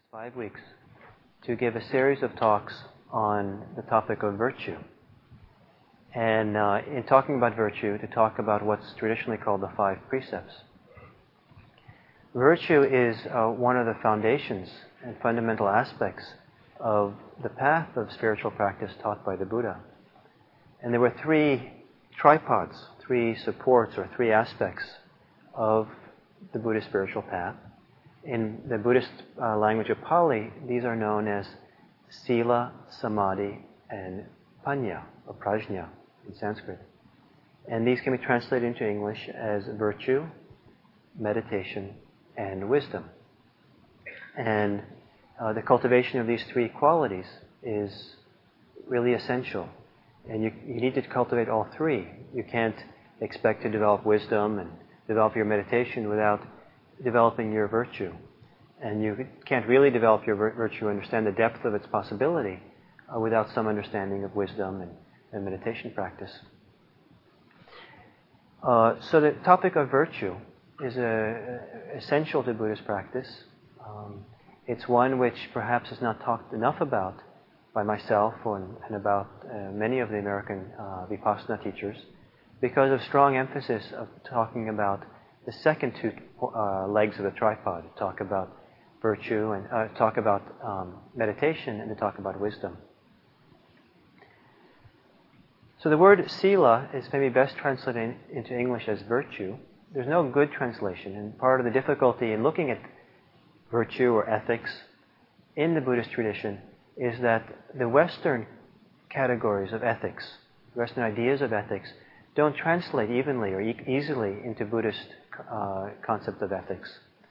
5 weeks to give a series of talks on the topic of virtue. And in talking about virtue, to talk about what's traditionally called the 5 precepts. Virtue is one of the foundations and fundamental aspects of the path of spiritual practice taught by the Buddha. And there were 3 tripods, 3 supports, or 3 aspects of the Buddhist spiritual path. In the Buddhist language of Pali, these are known as Sila, Samadhi, and Panya, or Prajna in Sanskrit. And these can be translated into English as virtue, meditation, and wisdom. And the cultivation of these 3 qualities is really essential. And you need to cultivate all 3. You can't expect to develop wisdom and develop your meditation without developing your virtue. And you can't really develop your virtue, understand the depth of its possibility, without some understanding of wisdom and meditation practice. So the topic of virtue is essential to Buddhist practice. It's one which perhaps is not talked enough about by myself and about many of the American Vipassana teachers, because of strong emphasis of talking about the second 2 legs of the tripod, to talk about virtue and talk about meditation and to talk about wisdom. So the word sila is maybe best translated into English as virtue. There's no good translation, and part of the difficulty in looking at virtue or ethics in the Buddhist tradition is that the Western categories of ethics, Western ideas of ethics, don't translate evenly or easily into Buddhist concept of ethics.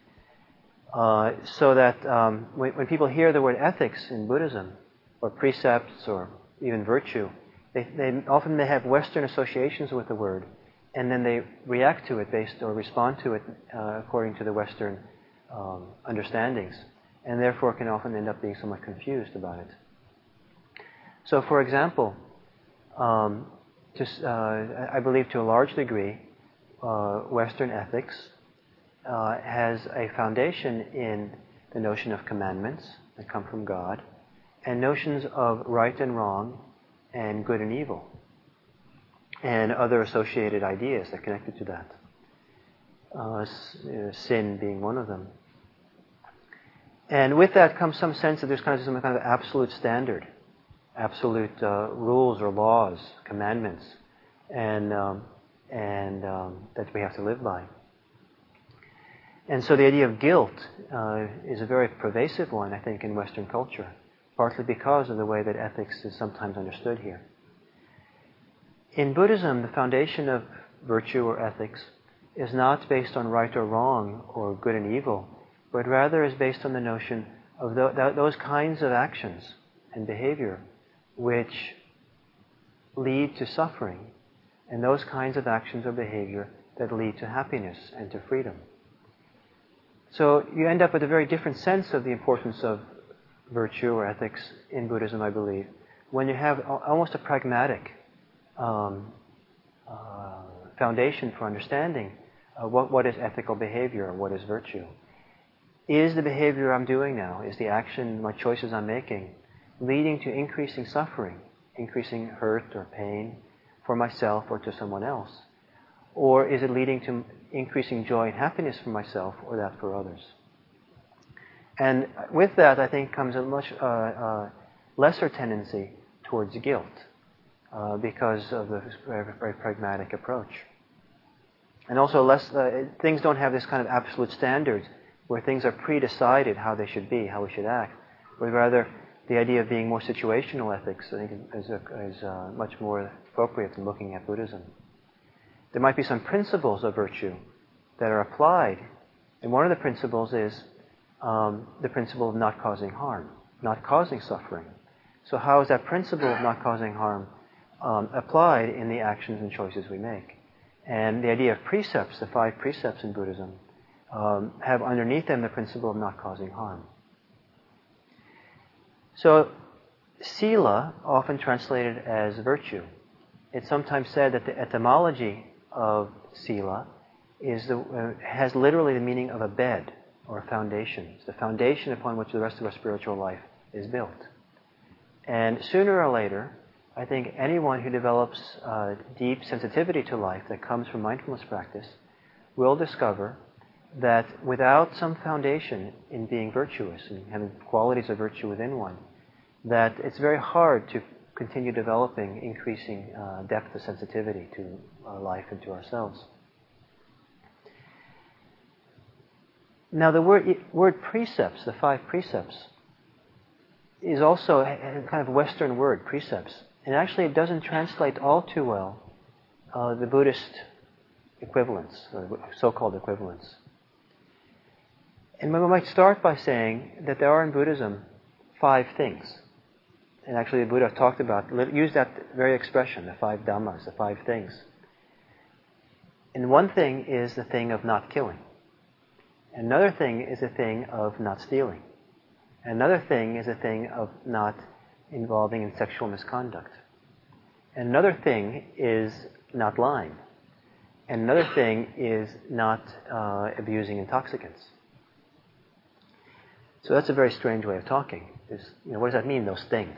So that when people hear the word ethics in Buddhism, or precepts, or even virtue, they often have Western associations with the word, and then they react to it or respond to it according to the Western understandings, and therefore can often end up being somewhat confused about it. So, for example, I believe to a large degree, Western ethics has a foundation in the notion of commandments that come from God, and notions of right and wrong, and good and evil, and other associated ideas that are connected to that. Sin being one of them. And with that comes some sense that there's some kind of absolute standard, absolute rules or laws, commandments, and that we have to live by. And so the idea of guilt is a very pervasive one, I think, in Western culture, partly because of the way that ethics is sometimes understood here. In Buddhism, the foundation of virtue or ethics is not based on right or wrong or good and evil, but rather is based on the notion of those kinds of actions and behavior which lead to suffering, and those kinds of actions or behavior that lead to happiness and to freedom. So you end up with a very different sense of the importance of virtue or ethics in Buddhism, I believe, when you have almost a pragmatic foundation for understanding what is ethical behavior or what is virtue. Is the behavior I'm doing now, is the action, my choices I'm making, leading to increasing suffering, increasing hurt or pain for myself or to someone else? Or is it leading to increasing joy and happiness for myself or that for others? And with that, I think, comes a much lesser tendency towards guilt because of the very, very pragmatic approach. And also, things don't have this kind of absolute standards where things are pre-decided how they should be, how we should act, but rather the idea of being more situational ethics, I think, is much more appropriate in looking at Buddhism. There might be some principles of virtue that are applied, and one of the principles is the principle of not causing harm, not causing suffering. So how is that principle of not causing harm applied in the actions and choices we make? And the idea of precepts, the 5 precepts in Buddhism, have underneath them the principle of not causing harm. So sila, often translated as virtue. It's sometimes said that the etymology of sila has literally the meaning of a bed, or a foundation. It's the foundation upon which the rest of our spiritual life is built. And sooner or later, I think anyone who develops deep sensitivity to life that comes from mindfulness practice will discover that without some foundation in being virtuous and having qualities of virtue within one, that it's very hard to continue developing increasing depth of sensitivity to our life and to ourselves. Now the word precepts, the 5 precepts, is also a kind of Western word, precepts. And actually it doesn't translate all too well the Buddhist equivalents, or so-called equivalents. And we might start by saying that there are in Buddhism 5 things. And actually the Buddha talked about, used that very expression, the 5 dhammas, the 5 things. And one thing is the thing of not killing. Another thing is the thing of not stealing. Another thing is the thing of not involving in sexual misconduct. And another thing is not lying. And another thing is not abusing intoxicants. So that's a very strange way of talking. What does that mean, those things?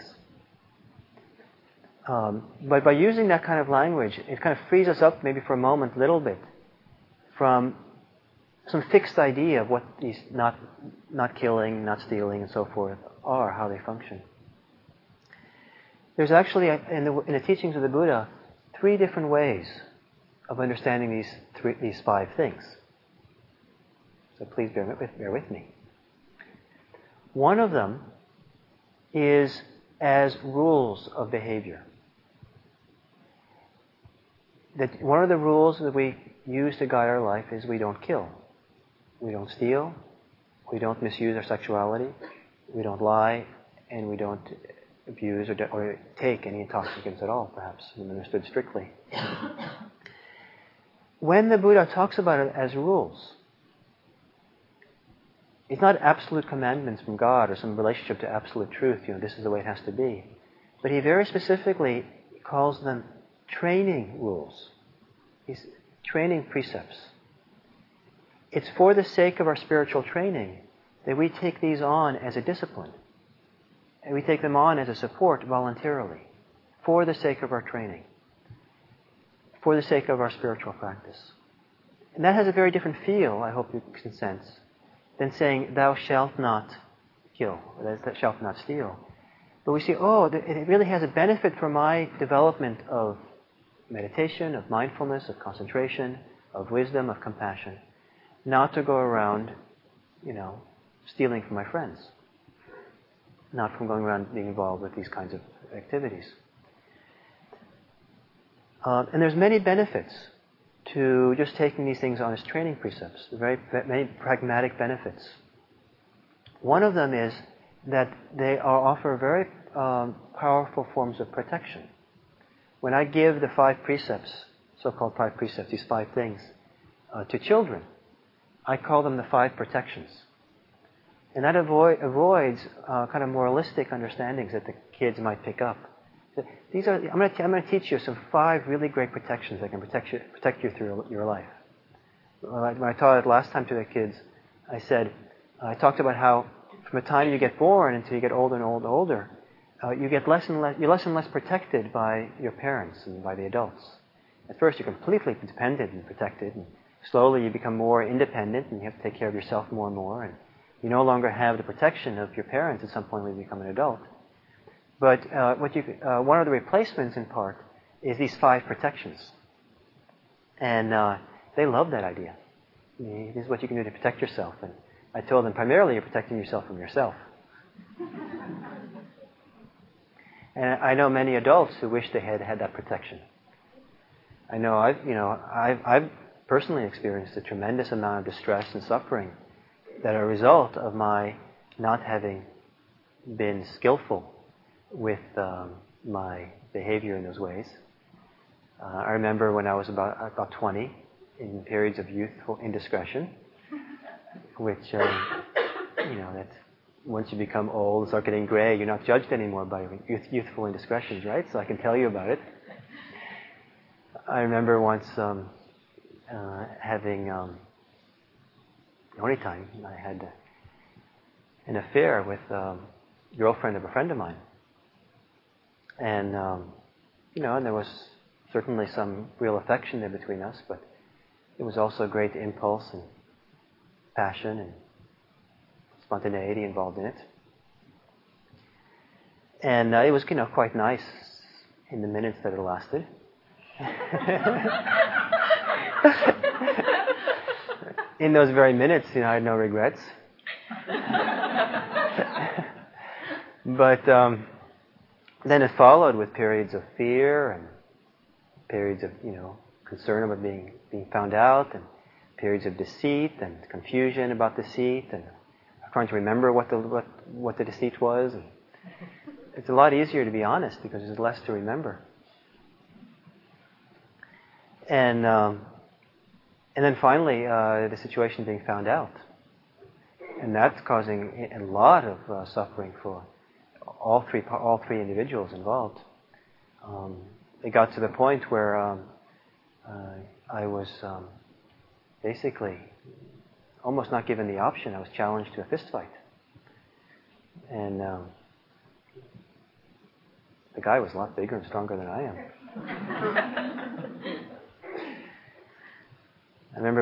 But by using that kind of language, it kind of frees us up maybe for a moment, a little bit, from some fixed idea of what these not killing, not stealing, and so forth are, how they function. There's actually, in the teachings of the Buddha, 3 different ways of understanding these 5 things. So please bear with me. One of them is as rules of behavior. That one of the rules that we use to guide our life is we don't kill. We don't steal, we don't misuse our sexuality, we don't lie, and we don't abuse or take any intoxicants at all, perhaps, when understood strictly. When the Buddha talks about it as rules, it's not absolute commandments from God or some relationship to absolute truth, this is the way it has to be. But he very specifically calls them training rules. He's training precepts. It's for the sake of our spiritual training that we take these on as a discipline. And we take them on as a support voluntarily, for the sake of our training, for the sake of our spiritual practice. And that has a very different feel, I hope you can sense, than saying, thou shalt not kill, or thou shalt not steal. But we see, it really has a benefit for my development of meditation, of mindfulness, of concentration, of wisdom, of compassion, not to go around, stealing from my friends, not from going around being involved with these kinds of activities. And there's many benefits to just taking these things on as training precepts, many pragmatic benefits. One of them is that they offer very powerful forms of protection. When I give the 5 precepts, so-called 5 precepts, these 5 things, to children, I call them the 5 protections. And that avoids kind of moralistic understandings that the kids might pick up. I'm going to teach you some 5 really great protections that can protect you through your life. When I taught it last time to the kids, I talked about how from the time you get born until you get older and older, you're less and less protected by your parents and by the adults. At first, you're completely dependent and protected, and slowly you become more independent, and you have to take care of yourself more and more, and you no longer have the protection of your parents at some point when you become an adult. But one of the replacements, in part, is these 5 protections. And they love that idea. This is what you can do to protect yourself. And I told them, primarily you're protecting yourself from yourself. And I know many adults who wish they had had that protection. I know I've personally experienced a tremendous amount of distress and suffering that are a result of my not having been skillful with my behavior in those ways. I remember when I was about 20, in periods of youthful indiscretion, which that once you become old and start getting gray, you're not judged anymore by youthful indiscretions, right? So I can tell you about it. I remember once having the only time I had an affair with a girlfriend of a friend of mine. And, and there was certainly some real affection there between us, but there was also great impulse and passion and spontaneity involved in it. And it was, quite nice in the minutes that it lasted. In those very minutes, I had no regrets. But then it followed with periods of fear and periods of, concern about being found out, and periods of deceit and confusion about deceit, and trying to remember what the deceit was. And it's a lot easier to be honest because there's less to remember. And then finally, the situation being found out, and that's causing a lot of suffering for all three individuals involved. It got to the point where I was basically almost not given the option. I was challenged to a fist fight, and the guy was a lot bigger and stronger than I am. I remember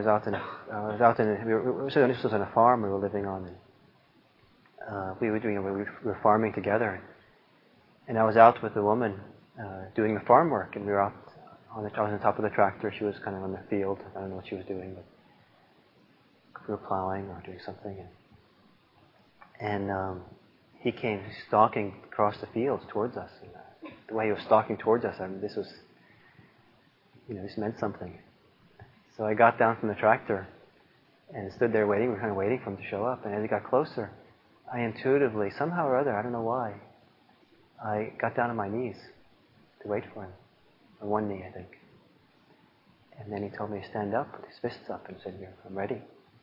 this was on a farm we were living on, and we were farming together, and I was out with a woman doing the farm work, and we were out I was on top of the tractor. She was kind of on the field. I don't know what she was doing, but we were plowing or doing something, and he came stalking across the fields towards us. And, the way he was stalking towards us, this was, this meant something. So I got down from the tractor and stood there waiting. We were kind of waiting for him to show up. And as he got closer, I intuitively, somehow or other, I don't know why, I got down on my knees to wait for him. On one knee, I think. And then he told me to stand up with his fists up and said, I'm ready.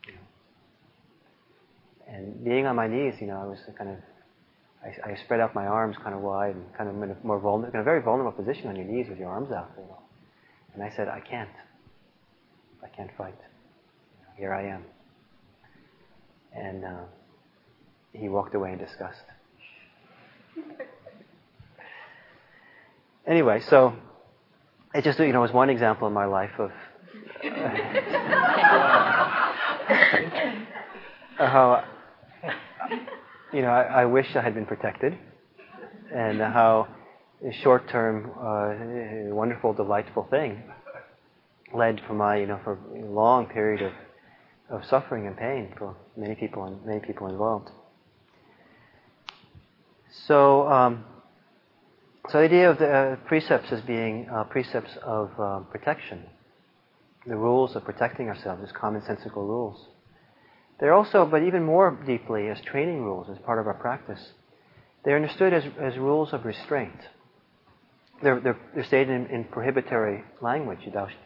And being on my knees, I was kind of, I spread out my arms kind of wide and kind of in a very vulnerable position on your knees with your arms out. And I said, I can't fight. Here I am. And he walked away in disgust. Anyway, so it just, was one example in my life of how, I wish I had been protected, and how a short-term, wonderful, delightful thing led for for a long period of suffering and pain for many people involved. So, so the idea of the precepts as being precepts of protection, the rules of protecting ourselves as commonsensical rules. They're also, but even more deeply, as training rules, as part of our practice. They're understood as rules of restraint. They're stated in prohibitory language.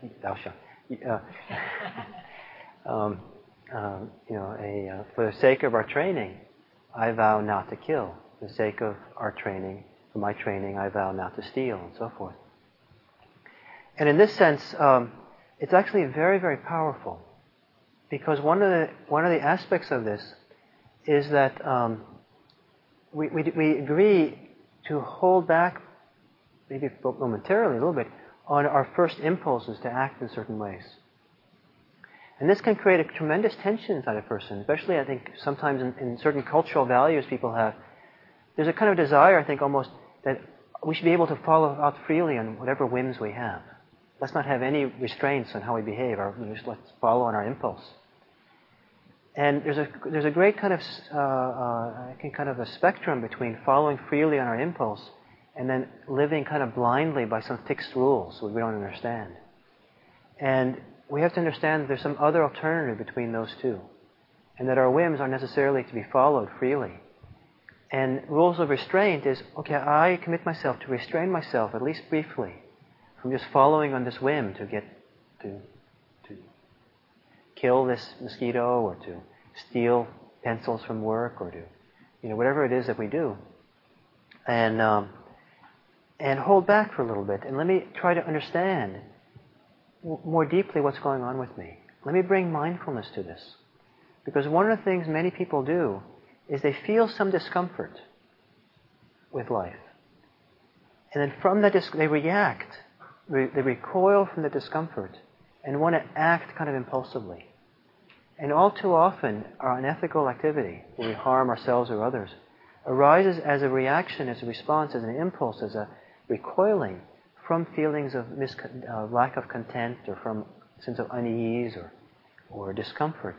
For the sake of our training, I vow not to kill. For the sake of our training, for my training, I vow not to steal, and so forth. And in this sense, it's actually very, very powerful, because one of the aspects of this is that we agree to hold back, maybe momentarily a little bit, on our first impulses to act in certain ways. And this can create a tremendous tension inside a person, especially, I think, sometimes in certain cultural values people have. There's a kind of desire, I think, almost that we should be able to follow out freely on whatever whims we have. Let's not have any restraints on how we behave, or just let's follow on our impulse. And there's a great kind of I think kind of a spectrum between following freely on our impulse and then living kind of blindly by some fixed rules that we don't understand. And we have to understand that there's some other alternative between those two, and that our whims aren't necessarily to be followed freely. And rules of restraint is, okay, I commit myself to restrain myself, at least briefly, from just following on this whim to kill this mosquito, or to steal pencils from work, or to, whatever it is that we do. And hold back for a little bit, and let me try to understand more deeply what's going on with me. Let me bring mindfulness to this. Because one of the things many people do is they feel some discomfort with life. And then from that, they react. They recoil from the discomfort and want to act kind of impulsively. And all too often, our unethical activity, where we harm ourselves or others, arises as a reaction, as a response, as an impulse, as a recoiling from feelings of lack of content or from a sense of unease or discomfort.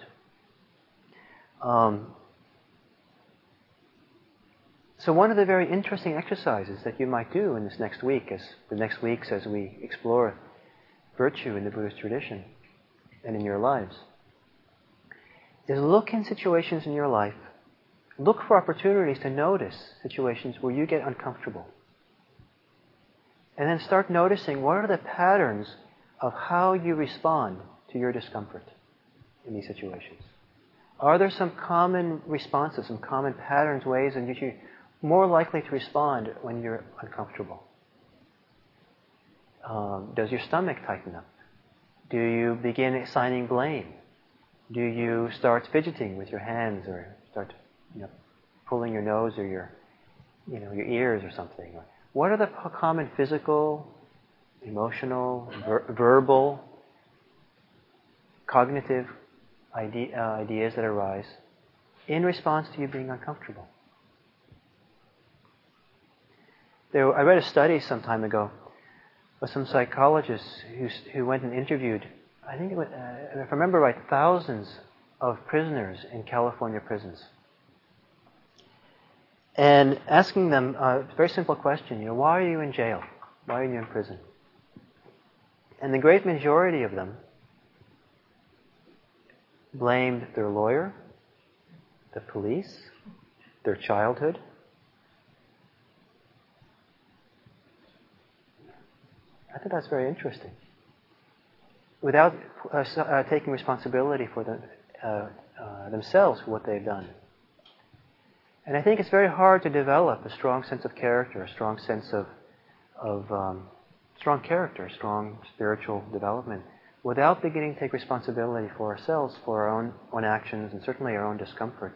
So one of the very interesting exercises that you might do in the next weeks as we explore virtue in the Buddhist tradition and in your lives, is look in situations in your life, look for opportunities to notice situations where you get uncomfortable. And then start noticing what are the patterns of how you respond to your discomfort in these situations. Are there some common responses, some common patterns, ways in which you're more likely to respond when you're uncomfortable? Does your stomach tighten up? Do you begin assigning blame? Do you start fidgeting with your hands, or start, pulling your nose or your ears or something? What are the common physical, emotional, verbal, cognitive ideas that arise in response to you being uncomfortable? I read a study some time ago of some psychologists who went and interviewed, I think it was, if I remember right, thousands of prisoners in California prisons. And asking them a very simple question, why are you in jail? Why are you in prison? And the great majority of them blamed their lawyer, the police, their childhood. I think that's very interesting. Without taking responsibility for themselves for what they've done. And I think it's very hard to develop a strong sense of character, a strong sense of strong character, strong spiritual development, without beginning to take responsibility for ourselves, for our own actions, and certainly our own discomfort.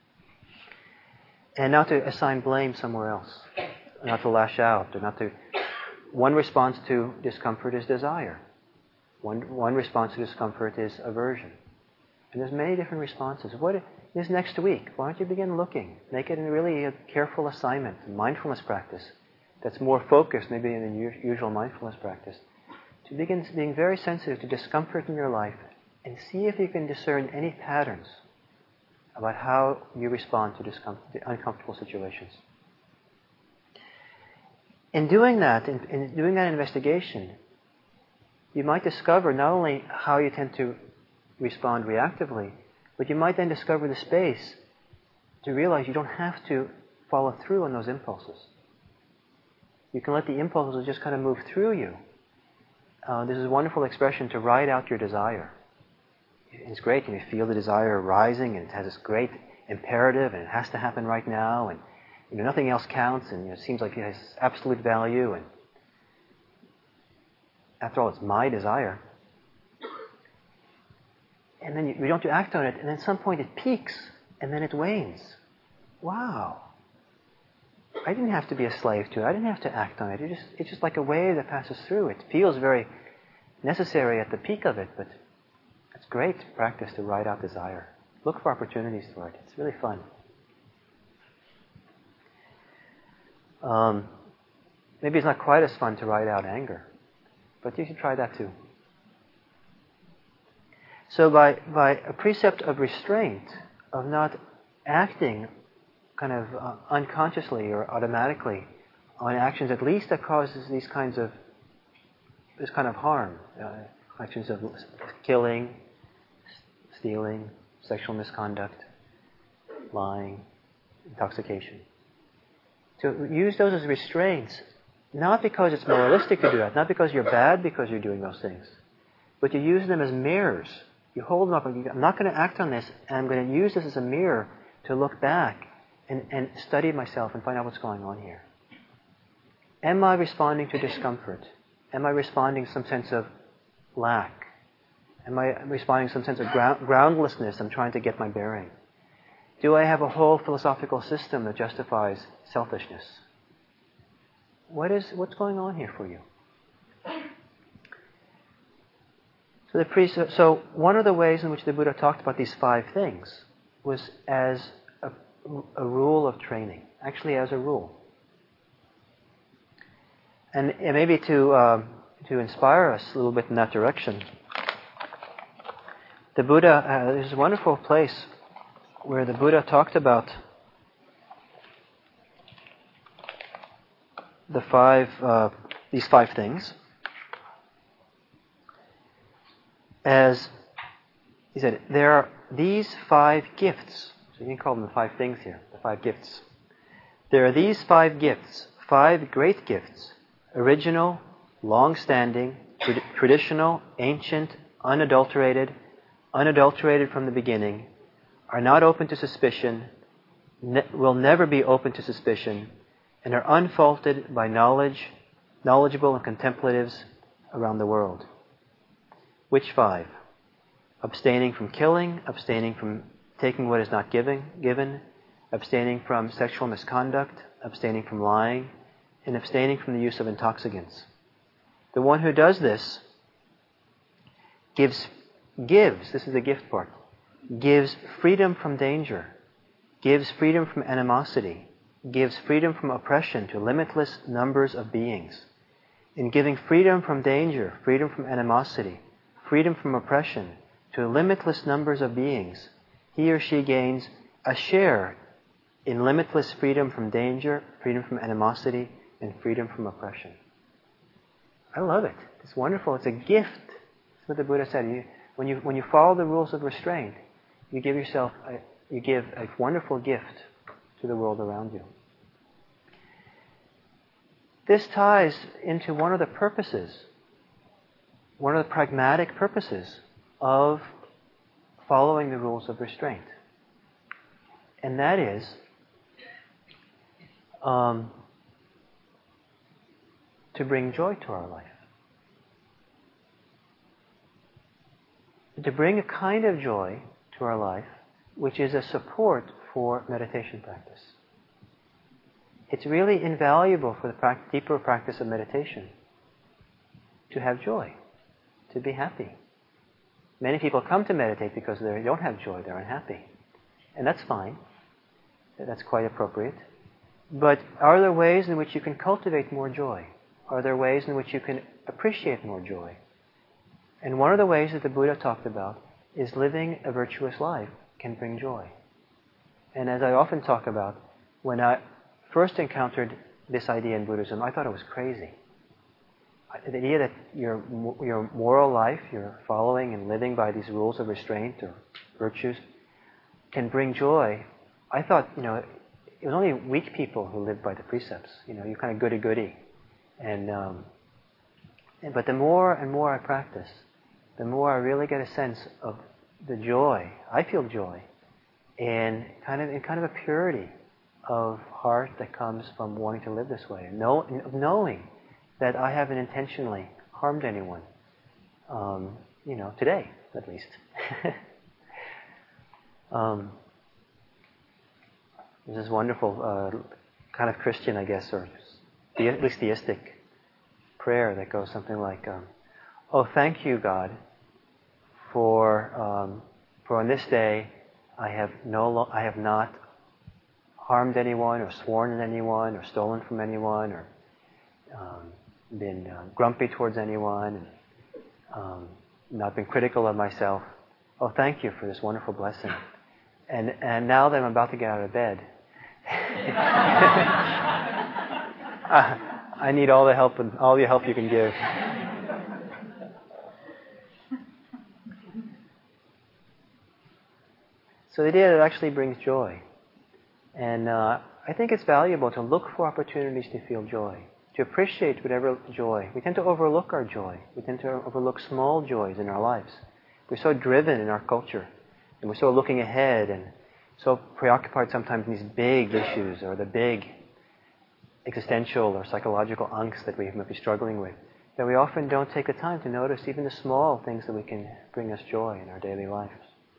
And not to assign blame somewhere else, not to lash out, or not to... One response to discomfort is desire. One response to discomfort is aversion. And there's many different responses. What is next week? Why don't you begin looking? Make it really a careful assignment, a mindfulness practice that's more focused maybe than the usual mindfulness practice. To begin being very sensitive to discomfort in your life and see if you can discern any patterns about how you respond to uncomfortable situations. In doing that, in doing that investigation, you might discover not only how you tend to respond reactively, but you might then discover the space to realize you don't have to follow through on those impulses. You can let the impulses just kind of move through you. This is a wonderful expression to ride out your desire. It's great, you feel the desire rising, and it has this great imperative, and it has to happen right now, and nothing else counts, and it seems like it has absolute value, and after all, it's my desire. And then we don't do act on it, and at some point it peaks, and then it wanes. Wow. I didn't have to be a slave to it. I didn't have to act on it. It's just like a wave that passes through. It feels very necessary at the peak of it, but it's great practice to ride out desire. Look for opportunities for it. It's really fun. Maybe it's not quite as fun to ride out anger, but you should try that too. So by a precept of restraint, of not acting kind of unconsciously or automatically on actions, at least that causes this kind of harm, actions of killing, stealing, sexual misconduct, lying, intoxication. To use those as restraints, not because it's moralistic to do that, not because you're bad because you're doing those things, but you use them as mirrors. You hold them up and I'm not going to act on this, and I'm going to use this as a mirror to look back and study myself and find out what's going on here. Am I responding to discomfort? Am I responding to some sense of lack, Am I responding to some sense of groundlessness? I'm trying to get my bearing. Do I have a whole philosophical system that justifies selfishness? What's going on here for you? So one of the ways in which the Buddha talked about these 5 things was as a rule of training, actually as a rule. And maybe to inspire us a little bit in that direction, the Buddha, there's a wonderful place where the Buddha talked about these 5 things. As he said, there are these 5 gifts. So you can call them the 5 things here, the 5 gifts. There are these 5 gifts, 5 great gifts, original, long-standing, traditional, ancient, unadulterated from the beginning, are not open to suspicion, will never be open to suspicion, and are unfaulted by knowledgeable and contemplatives around the world. Which 5? Abstaining from killing, abstaining from taking what is not given, abstaining from sexual misconduct, abstaining from lying, and abstaining from the use of intoxicants. The one who does this gives, this is the gift part, gives freedom from danger, gives freedom from animosity, gives freedom from oppression to limitless numbers of beings. In giving freedom from danger, freedom from animosity, freedom from oppression to limitless numbers of beings, he or she gains a share in limitless freedom from danger, freedom from animosity, and freedom from oppression. I love it. It's wonderful. It's a gift. That's what the Buddha said. When you follow the rules of restraint, you give a wonderful gift to the world around you. This ties into one of the purposes, one of the pragmatic purposes of following the rules of restraint. And that is to bring joy to our life. To bring a kind of joy to our life which is a support for meditation practice. It's really invaluable for the deeper practice of meditation to have joy, to be happy. Many people come to meditate because they don't have joy, they're unhappy. And that's fine. That's quite appropriate. But are there ways in which you can cultivate more joy? Are there ways in which you can appreciate more joy? And one of the ways that the Buddha talked about is living a virtuous life can bring joy. And as I often talk about, when I first encountered this idea in Buddhism, I thought it was crazy. The idea that your moral life, your following and living by these rules of restraint or virtues, can bring joy. I thought, it was only weak people who lived by the precepts. You're kind of goody-goody. But the more and more I practice, the more I really get a sense of the joy. I feel joy in kind of a purity of heart that comes from wanting to live this way, knowing that I haven't intentionally harmed anyone, today at least. There's this wonderful kind of Christian, I guess, or at least theistic prayer that goes something like, "Oh, thank you, God, for on this day I have not harmed anyone, or sworn at anyone, or stolen from anyone, or been grumpy towards anyone, and not been critical of myself. Oh, thank you for this wonderful blessing. And now that I'm about to get out of bed, I need all the help and all the help you can give." So the idea that it actually brings joy. And I think it's valuable to look for opportunities to feel joy, to appreciate whatever joy. We tend to overlook our joy. We tend to overlook small joys in our lives. We're so driven in our culture, and we're so looking ahead and so preoccupied sometimes in these big issues or the big existential or psychological angst that we might be struggling with. that we often don't take the time to notice even the small things that we can bring us joy in our daily lives.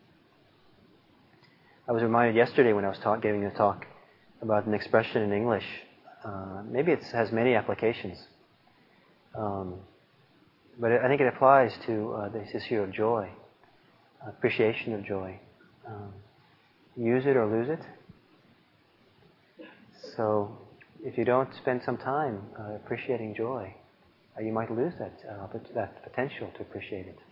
I was reminded yesterday when I was giving a talk about an expression in English. Maybe it has many applications. But I think it applies to this issue of joy, appreciation of joy. Use it or lose it. So if you don't spend some time appreciating joy, you might lose that potential to appreciate it.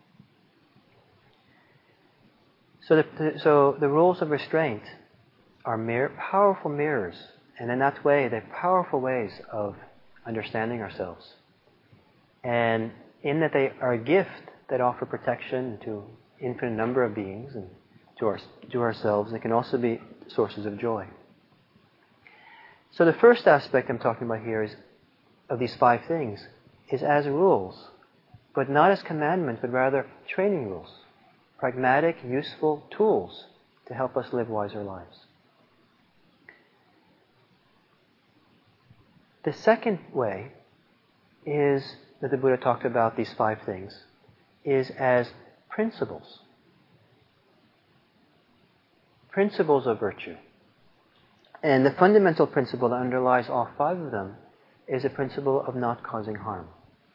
So the rules of restraint are powerful mirrors, and in that way, they're powerful ways of understanding ourselves. And in that they are a gift that offer protection to infinite number of beings and to ourselves, they can also be sources of joy. So the first aspect I'm talking about here of these 5 things is as rules, but not as commandments, but rather training rules. Pragmatic, useful tools to help us live wiser lives. The second way is that the Buddha talked about these 5 things is as principles. Principles of virtue. And the fundamental principle that underlies all 5 of them is the principle of not causing harm.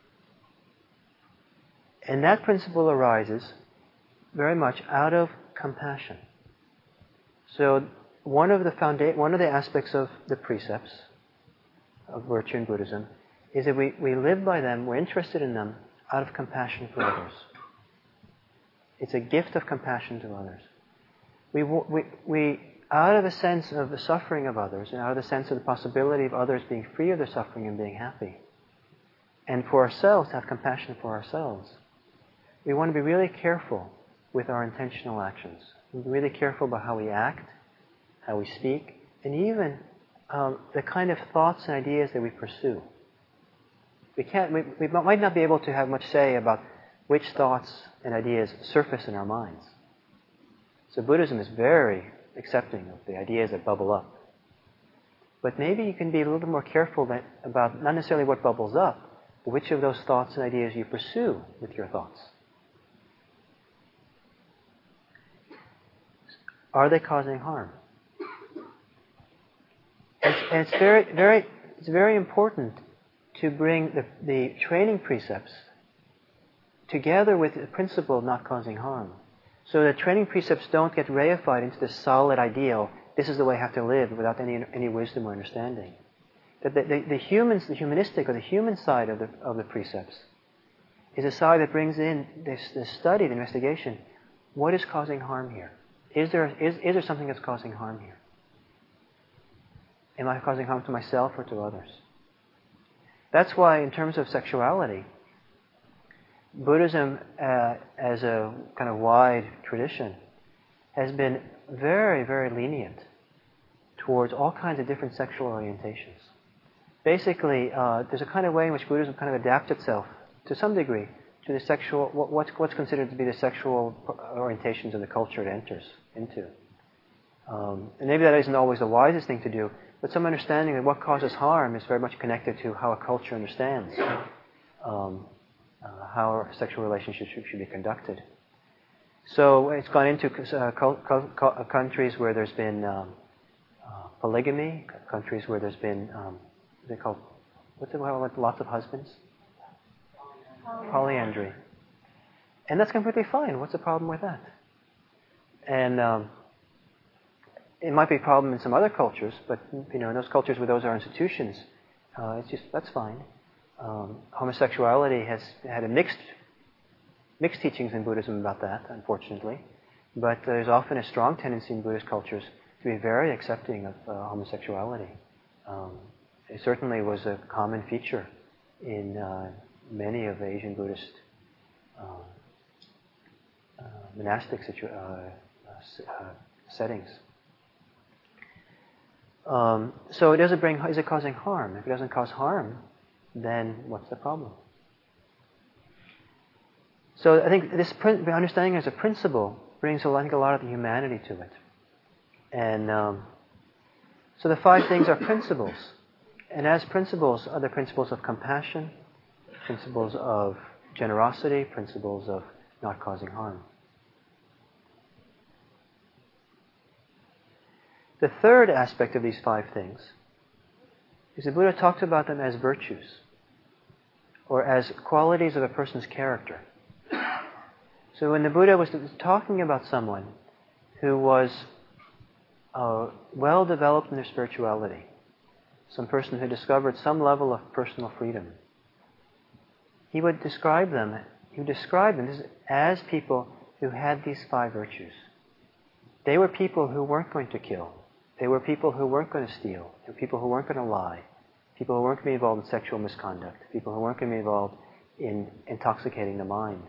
And that principle arises very much out of compassion. So one of the aspects of the precepts of virtue in Buddhism is that we live by them, we're interested in them out of compassion for others. It's a gift of compassion to others. We out of a sense of the suffering of others and out of the sense of the possibility of others being free of their suffering and being happy, and for ourselves to have compassion for ourselves, we want to be really careful with our intentional actions. We're really careful about how we act, how we speak, and even the kind of thoughts and ideas that we pursue. We might not be able to have much say about which thoughts and ideas surface in our minds. So Buddhism is very accepting of the ideas that bubble up. But maybe you can be a little bit more careful about not necessarily what bubbles up, but which of those thoughts and ideas you pursue with your thoughts. Are they causing harm? And it's very important to bring the training precepts together with the principle of not causing harm. So that training precepts don't get reified into this solid ideal, this is the way I have to live without any wisdom or understanding. That the humanistic or the human side of the precepts is a side that brings in this study, the investigation. What is causing harm here? Is there something that's causing harm here? Am I causing harm to myself or to others? That's why, in terms of sexuality, Buddhism, as a kind of wide tradition, has been very, very lenient towards all kinds of different sexual orientations. Basically, there's a kind of way in which Buddhism kind of adapts itself, to some degree, to the sexual, what's considered to be the sexual orientations of the culture it enters into. And maybe that isn't always the wisest thing to do, but some understanding that what causes harm is very much connected to how a culture understands how sexual relationships should be conducted. So it's gone into countries where there's been polygamy, countries where there's been, they call, what's it called, lots of husbands? Polyandry. And that's completely fine. What's the problem with that? And it might be a problem in some other cultures, but in those cultures where those are institutions, that's fine. Homosexuality has had a mixed teachings in Buddhism about that, unfortunately. But there's often a strong tendency in Buddhist cultures to be very accepting of homosexuality. It certainly was a common feature in many of the Asian Buddhist monastic settings. So is it causing harm? If it doesn't cause harm, then what's the problem? So I think this understanding as a principle brings a lot of the humanity to it. And so the 5 things are principles. And as principles are the principles of compassion, principles of generosity, principles of not causing harm. The third aspect of these 5 things is the Buddha talked about them as virtues, or as qualities of a person's character. So when the Buddha was talking about someone who was well developed in their spirituality, some person who discovered some level of personal freedom, he would describe them as people who had these 5 virtues. They were people who weren't going to kill. They were people who weren't going to steal. They were people who weren't going to lie. People who weren't going to be involved in sexual misconduct. People who weren't going to be involved in intoxicating the mind.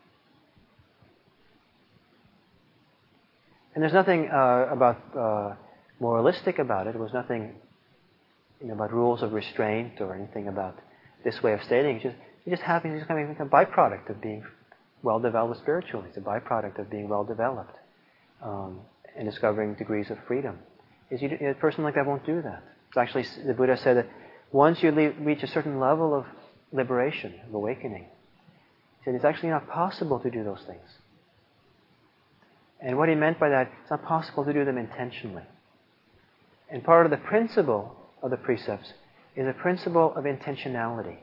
And there's nothing moralistic about it. There was nothing about rules of restraint or anything about this way of stating. It just happens. It's kind of a byproduct of being well developed spiritually. It's a byproduct of being well developed and discovering degrees of freedom. A person like that won't do that. It's actually, the Buddha said that once you reach a certain level of liberation, of awakening, he said it's actually not possible to do those things. And what he meant by that, it's not possible to do them intentionally. And part of the principle of the precepts is a principle of intentionality.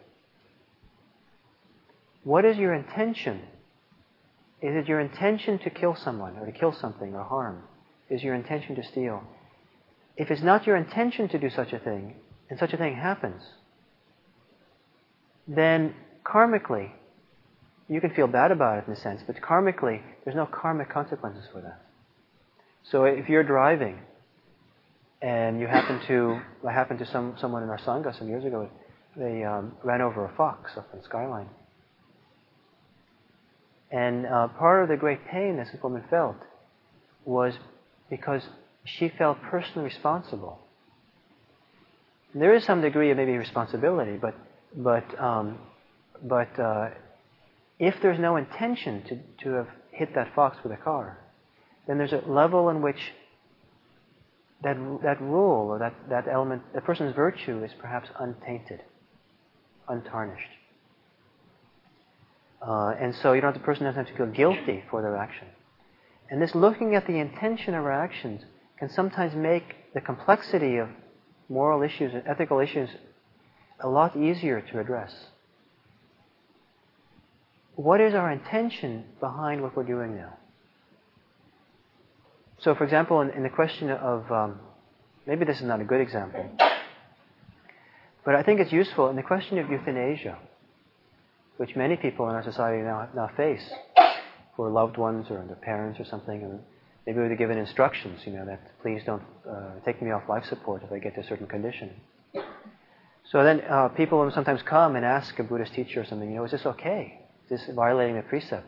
What is your intention? Is it your intention to kill someone or to kill something or harm? Is your intention to steal? If it's not your intention to do such a thing, and such a thing happens, then karmically, you can feel bad about it in a sense, but karmically, there's no karmic consequences for that. So if you're driving, and what happened to someone in our Sangha some years ago, they ran over a fox up in Skyline. And part of the great pain this woman felt was because she felt personally responsible. And there is some degree of maybe responsibility, but if there's no intention to have hit that fox with a car, then there's a level in which that rule or that element, that person's virtue is perhaps untainted, untarnished. And so the person doesn't have to feel guilty for their action. And this looking at the intention of our actions can sometimes make the complexity of moral issues and ethical issues a lot easier to address. What is our intention behind what we're doing now? So, for example, in the question of, maybe this is not a good example, but I think it's useful in the question of euthanasia, which many people in our society now face for loved ones or their parents or something, and maybe we're given instructions, that please don't take me off life support if I get to a certain condition. So then people will sometimes come and ask a Buddhist teacher or something, is this okay? Is this violating the precept?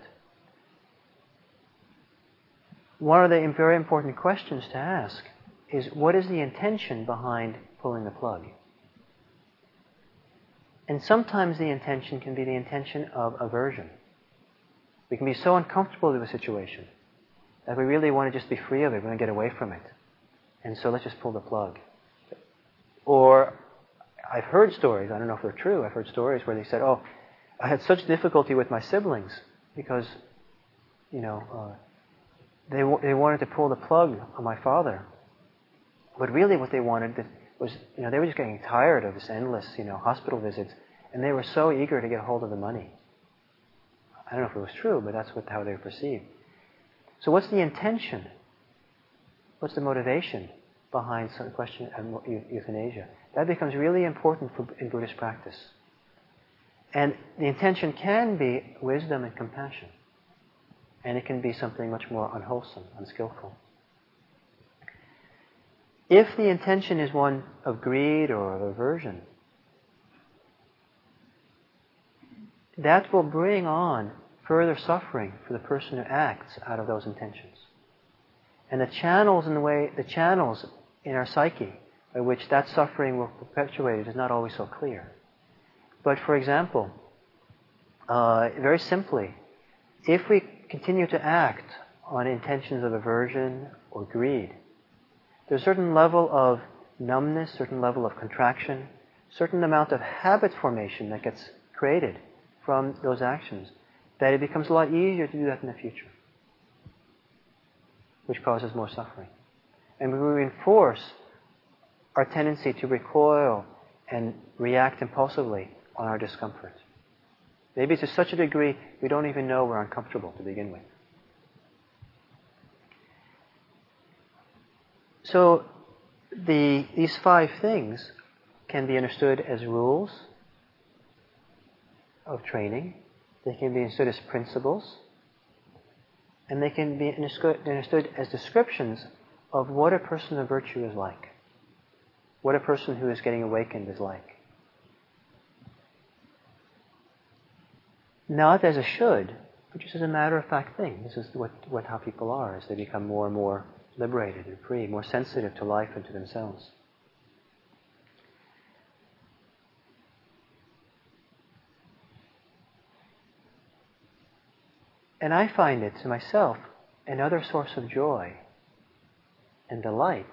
One of the very important questions to ask is, what is the intention behind pulling the plug? And sometimes the intention can be the intention of aversion. We can be so uncomfortable with a situation that we really want to just be free of it, we want to get away from it. And so let's just pull the plug. Or I've heard stories, I don't know if they're true, I've heard stories where they said, I had such difficulty with my siblings because, they wanted to pull the plug on my father. But really what they wanted was, they were just getting tired of this endless, hospital visits, and they were so eager to get hold of the money. I don't know if it was true, but that's how they were perceived. So what's the intention? What's the motivation behind some question of euthanasia? That becomes really important in Buddhist practice. And the intention can be wisdom and compassion. And it can be something much more unwholesome, unskillful. If the intention is one of greed or of aversion, that will bring on further suffering for the person who acts out of those intentions. And the channels in our psyche by which that suffering will perpetuate is not always so clear. But for example, very simply, if we continue to act on intentions of aversion or greed, there's a certain level of numbness, certain level of contraction, certain amount of habit formation that gets created from those actions, that it becomes a lot easier to do that in the future, which causes more suffering. And we reinforce our tendency to recoil and react impulsively on our discomfort. Maybe to such a degree we don't even know we're uncomfortable to begin with. So these 5 things can be understood as rules of training. They can be understood as principles. And they can be understood as descriptions of what a person of virtue is like. What a person who is getting awakened is like. Not as a should, but just as a matter-of-fact thing. This is how people are as they become more and more liberated and free, more sensitive to life and to themselves. And I find it to myself another source of joy and delight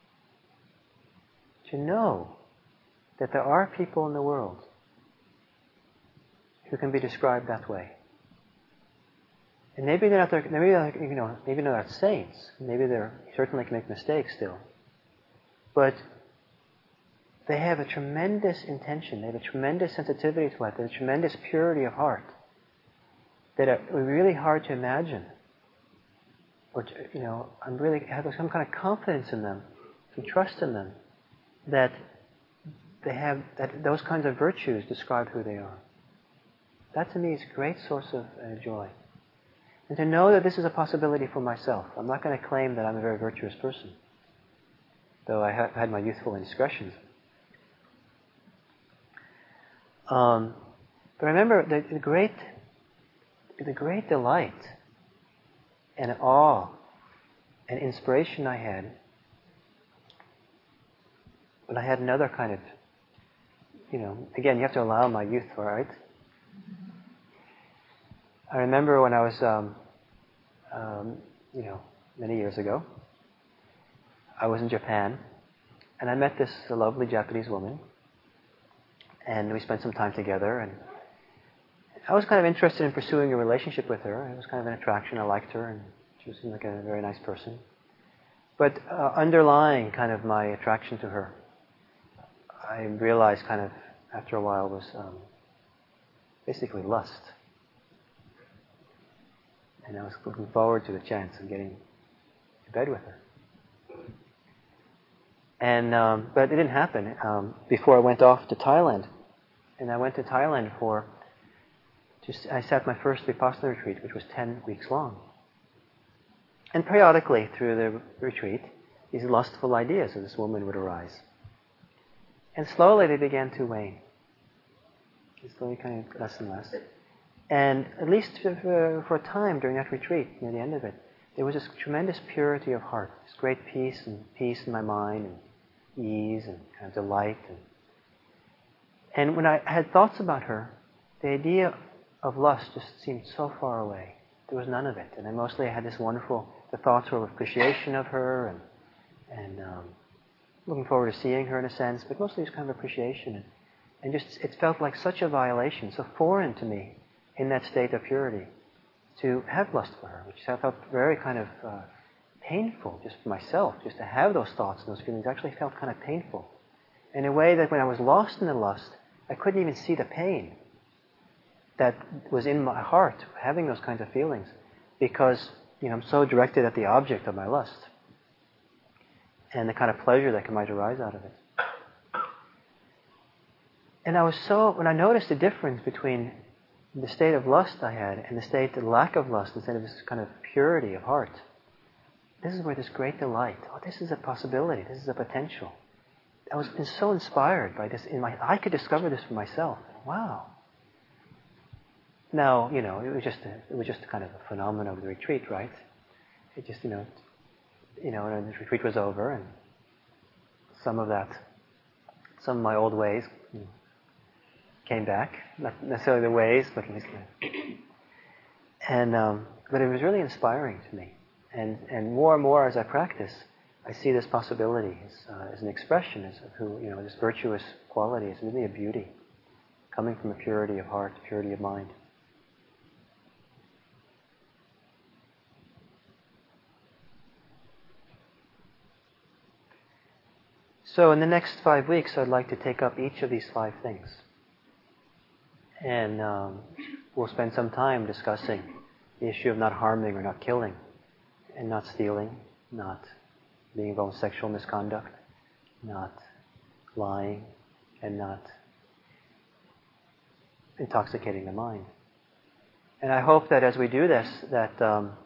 to know that there are people in the world who can be described that way. And maybe they're not saints. Maybe they certainly can make mistakes still. But they have a tremendous intention. They have a tremendous sensitivity to life. They have a tremendous purity of heart that are really hard to imagine. Or I'm really have some kind of confidence in them, some trust in them, that they have that those kinds of virtues describe who they are. That to me is a great source of joy. And to know that this is a possibility for myself. I'm not going to claim that I'm a very virtuous person, though I have had my youthful indiscretions. But remember the great delight and awe and inspiration I had when I had another kind of, again, you have to allow my youth, all right? I remember when I was, many years ago, I was in Japan, and I met this lovely Japanese woman, and we spent some time together, and I was kind of interested in pursuing a relationship with her. It was kind of an attraction. I liked her, and she seemed like a very nice person. But underlying kind of my attraction to her, I realized kind of after a while was basically lust. And I was looking forward to the chance of getting in bed with her. And but it didn't happen before I went off to Thailand. And I went to Thailand I sat my first Vipassana retreat, which was 10 weeks long. And periodically through the retreat, these lustful ideas of this woman would arise. And slowly they began to wane. Slowly kind of less and less. And at least for a time during that retreat, near the end of it, there was this tremendous purity of heart, this great peace in my mind, and ease and kind of delight. And when I had thoughts about her, the idea of lust just seemed so far away. There was none of it. And I had this the thoughts were of appreciation of her and looking forward to seeing her in a sense, but mostly just kind of appreciation. And just, it felt like such a violation, so foreign to me in that state of purity to have lust for her, which I felt very kind of painful just for myself, just to have those thoughts and those feelings actually felt kind of painful. In a way that when I was lost in the lust, I couldn't even see the pain that was in my heart, having those kinds of feelings, because I'm so directed at the object of my lust and the kind of pleasure that might arise out of it. And when I noticed the difference between the state of lust I had and the lack of lust, instead of this kind of purity of heart, this is where this great delight, this is a possibility, this is a potential. I was so inspired by this. I could discover this for myself. Wow. Now, it was just kind of a phenomenon of the retreat, right? It just, and the retreat was over, and some of my old ways came back. Not necessarily the ways, but at least. But it was really inspiring to me. And more and more as I practice, I see this possibility as an expression of who, this virtuous quality is really a beauty. coming from a purity of heart, purity of mind. So in the next 5 weeks, I'd like to take up each of these 5 things. And we'll spend some time discussing the issue of not harming or not killing, and not stealing, not being involved in sexual misconduct, not lying, and not intoxicating the mind. And I hope that as we do this, that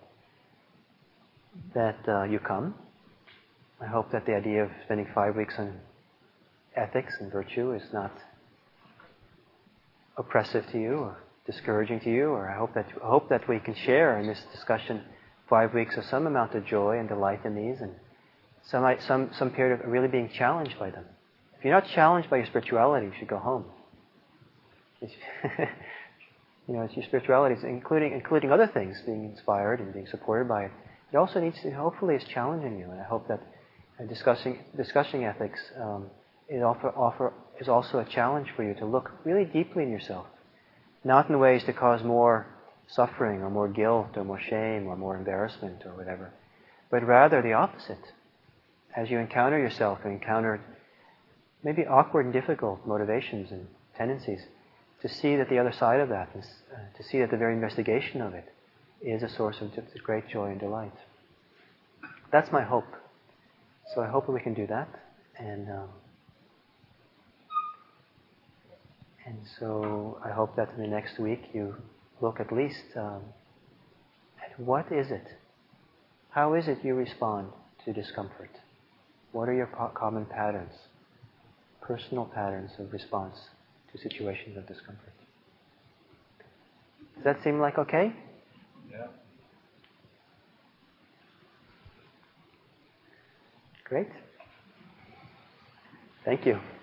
you come. I hope that the idea of spending 5 weeks on ethics and virtue is not oppressive to you or discouraging to you, or I hope that we can share in this discussion 5 weeks of some amount of joy and delight in these, and some period of really being challenged by them. If you're not challenged by your spirituality, you should go home. It's your spirituality, including other things, being inspired and being supported by it. It also needs to, hopefully, is challenging you, and I hope that discussing ethics is also a challenge for you to look really deeply in yourself, not in ways to cause more suffering or more guilt or more shame or more embarrassment or whatever, but rather the opposite. As you encounter yourself and encounter maybe awkward and difficult motivations and tendencies, to see that the other side of that is, to see that the very investigation of it is a source of great joy and delight. That's my hope. So I hope that we can do that. And so I hope that in the next week you look at least at what is it? How is it you respond to discomfort? What are your common patterns, personal patterns of response to situations of discomfort? Does that seem like okay? Yeah. Great. Thank you.